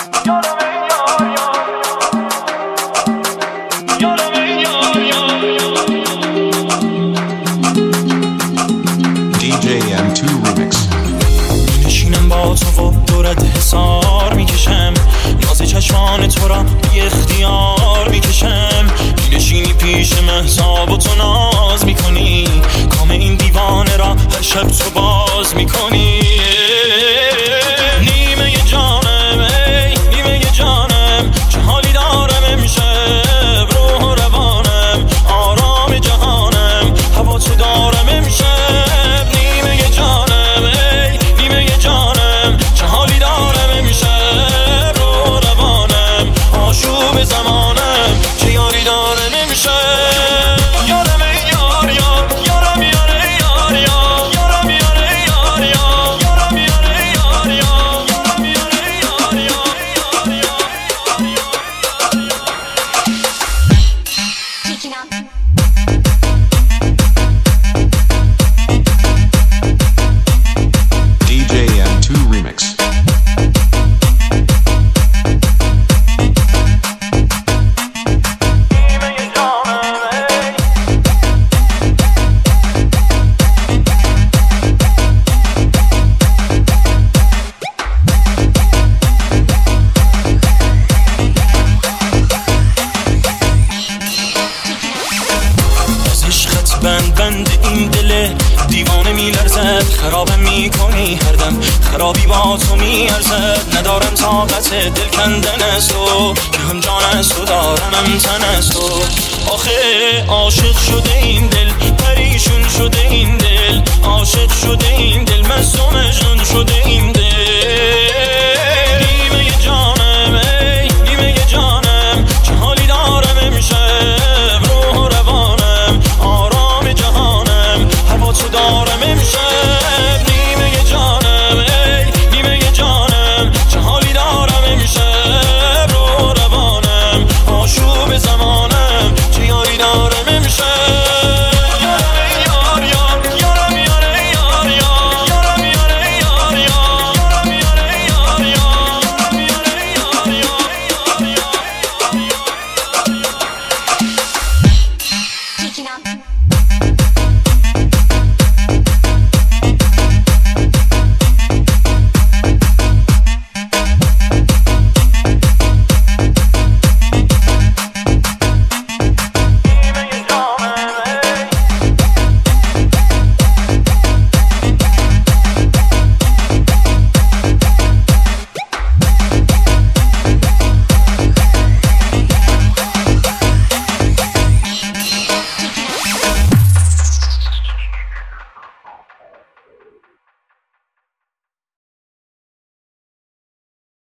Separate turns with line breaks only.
حسار میکشم، ناز چشمان تو را بی اختیار میکشم. مینشینی پیش مهتاب و تو ناز میکنی، کام این دیوانه را هر شب تو باز میکنی. نیمه جانم ای نیمه جانم، چه حالی دارم امشب، روح و روانم آرام جهانم، هوا تو دارم امشب. نیمه جانم ای نیمه جانم، چه حالی دارم امشب، روح و روانم آشوب زمانم، چه یاری دارم امشب. یارم ای یار یار، یارم یار ای یار یار، یارم یار ای یار یار، یارم یار ای یار یار، یارم یار ای یار یار.
DJ M2 Remix.
بند این دل دیوانه میلرزد، خرابم میکنی هر دم، خرابی با تو میارزد. ندارم طاقت دل کندن از تو، که هم جان از تو دارم هم تن از تو. آخه عاشق شده این دل، پریشون شده این دل، عاشق شده این دل، مظلومش